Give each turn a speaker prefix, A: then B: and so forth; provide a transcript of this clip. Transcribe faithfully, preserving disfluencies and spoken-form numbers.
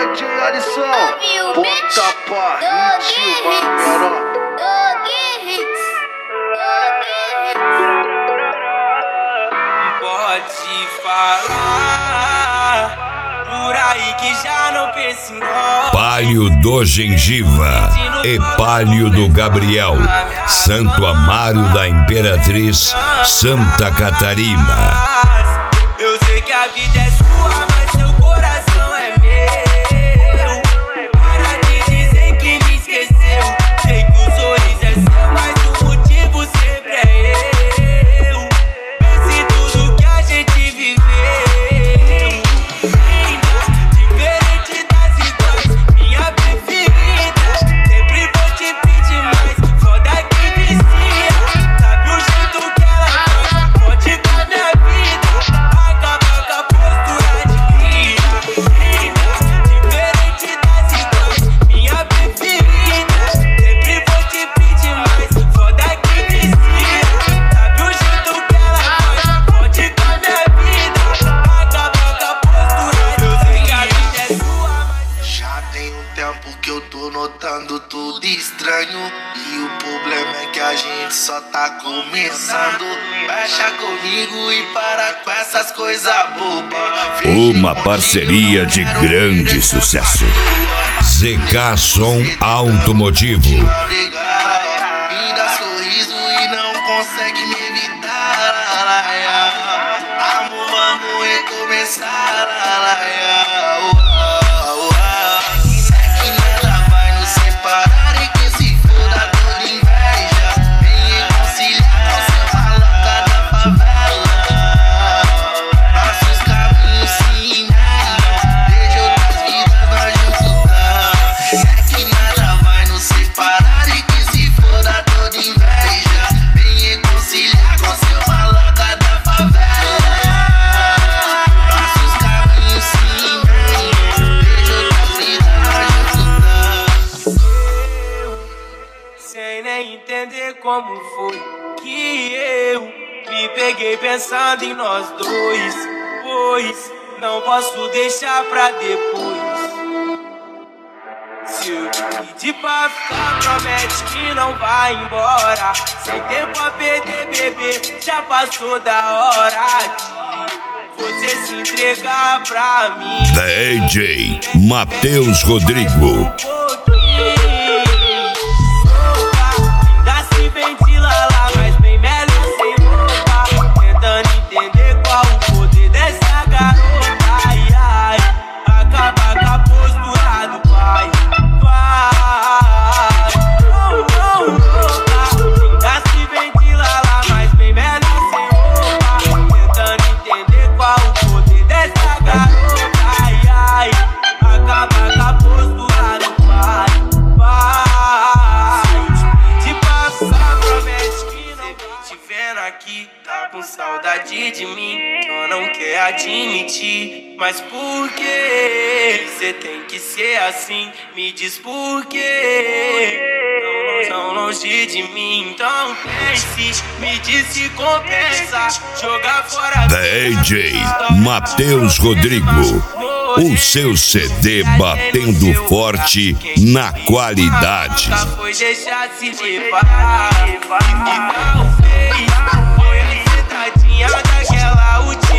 A: D J Alisson, bota pra ritmo, mano.
B: Pode falar por aí que já não pensa em nós.
C: Palio do Gengiva e Palio do Gabriel, Santo Amaro da Imperatriz, Santa Catarina.
B: Eu sei que a vida é sua, mas seu coração é meu. Para de dizer que me esqueceu. Sei que o sorriso é seu, mas o motivo sempre é eu. Pense tudo que a gente viveu. Diferente das iguais, minha preferida. Sempre vou te pedir mais, foda que vicia. Sabe o jeito que ela faz, pode com a minha vida. Acaba com a postura de cria. Diferente das iguais, minha preferida. Sempre vou te pedir mais, foda que vicia. Sabe o jeito que ela faz, pode com a minha vida. Acaba com a postura de cria. Eu sei que a vida é sua, mas
A: Já tem um tempo que eu tô notando tudo estranho. E o problema é que a gente só tá começando. Fecha comigo e para com essas coisas bobas.
C: Uma parceria de grande sucesso. Z K Som Automotivo.
A: Me dá sorriso e não consegue me evitar. Amor, vamos recomeçar. É que nada vai nos separar e que se foda toda inveja. Vem reconciliar com seu maloca da favela. Nossos caminhos se emendam, desde outras vidas nós juntos. É que nada vai nos separar e que se foda toda inveja. Vem reconciliar com seu maloca da favela. Nossos caminhos se emendam, desde outras vidas nós juntos.
B: sem nem entender como foi que eu me peguei pensando em nós dois. Pois não posso deixar pra depois. Se eu te pedir pra ficar, promete que não vai embora. Sem tempo a perder, bebê, já passou da hora de você se entregar pra mim.
C: D J Matheus Rodrigo.
B: Ainda se ventila lá, mas bem melhor sem roupa. Tentando entender qual o poder dessa garota. Ai, ai, acaba com a postura do pai. Vai, oh, oh, louca. Ainda se ventila lá, mas bem melhor sem roupa. Tentando entender qual o poder dessa garota. Ai, ai, acaba com a postura do pai. Vai, te passar, promete que não vai. Te vendo aqui, tá com saudade de mim. Só não quer admitir. Mas por que cê tem que ser assim? Me diz por quê? Tão longe de mim, então pense. Me diz se compensa jogar fora.
C: D J Matheus Rodrigo. O seu C D batendo forte na qualidade.
B: Nunca foi deixar se levar. E talvez foi a sentadinha daquela última.